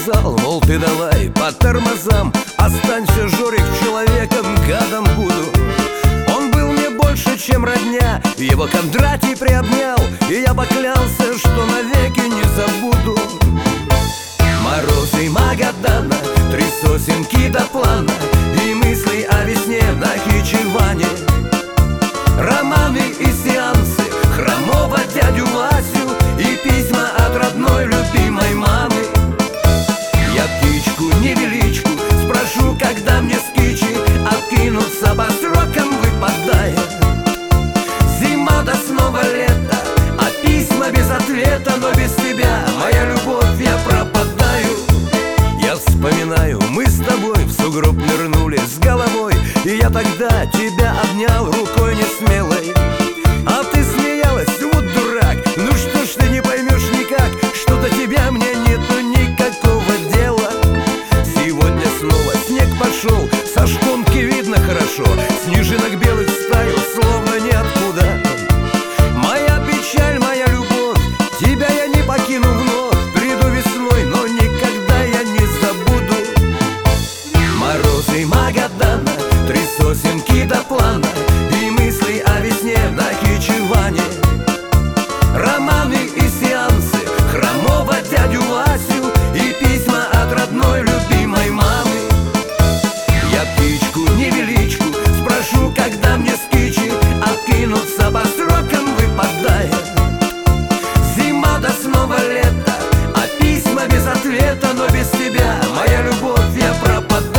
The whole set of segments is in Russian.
сказал, мол, ты давай по тормозам, останься, Жорик, человеком, гадом буду. Он был мне больше, чем родня, его Кондратий приобнял, и я поклялся, что навеки не забуду. Морозы Магадана, 3 сосенки до плана, и мысли о весне в Нахичеване. Романы и сеансы, хромого дядю Васю и письма от родной любимой мамы. Я птичку-невеличку спрошу, когда мне скичи откинуться по срокам выпадает. Зима да снова лето, а письма без ответа, но без тебя, моя любовь, я пропадаю. Я вспоминаю, мы с тобой в сугроб нырнули с головой, и я тогда тебя обнял рукой несмелой. А ты смеялась, вот дурак, ну что ж ты не поймешь никак, что до тебя мне нету никакого дела. Сегодня снова снег пошел, со шконки видно хорошо, снежинок белых стаю, словно ниоткуда. Моя печаль, моя любовь, тебя я не покину вновь, приду весной, но никогда я не забуду. Морозы Магадана, 3 сосенки до плана, и мысли о весне в Нахичеване. Романы и сеансы, хромого дядю Васю и письма от родной любимой мамы. Я птичку-невеличку спрошу, когда мне скичи откинуться по срокам выпадает. Зима да снова лето, а письма без ответа, но без тебя, моя любовь, я пропадаю.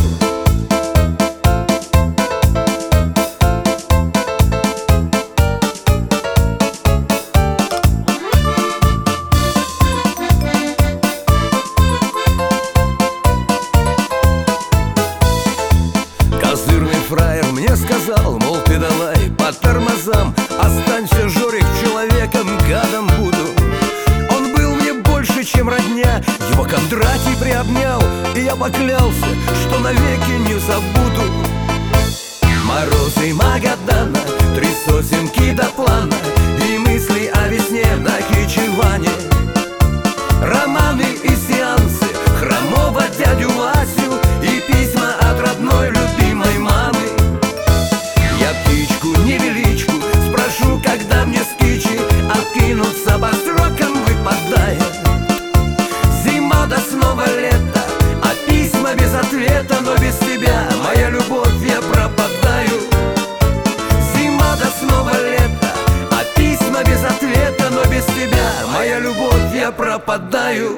Козырный фраер мне сказал, мол, ты давай по тормозам, останься, Жорик, человеком, гадом буду. Он был мне больше, чем родня, его Кондратий приобнял, и я поклялся, что навеки не забуду. Морозы Магадана, 3 сосенки до плана, и мысли о весне в Нахичеване. Романы и сеансы, хромого дядю Васю и письма от родной любимой мамы. Я птичку-невеличку спрошу, когда мне скичи откинуться по срокам выпадает. Зима да снова лето, а письма без ответа, но без тебя, моя любовь, я пропадаю. Зима да снова лето, а письма без ответа, но без тебя, моя любовь, я пропадаю.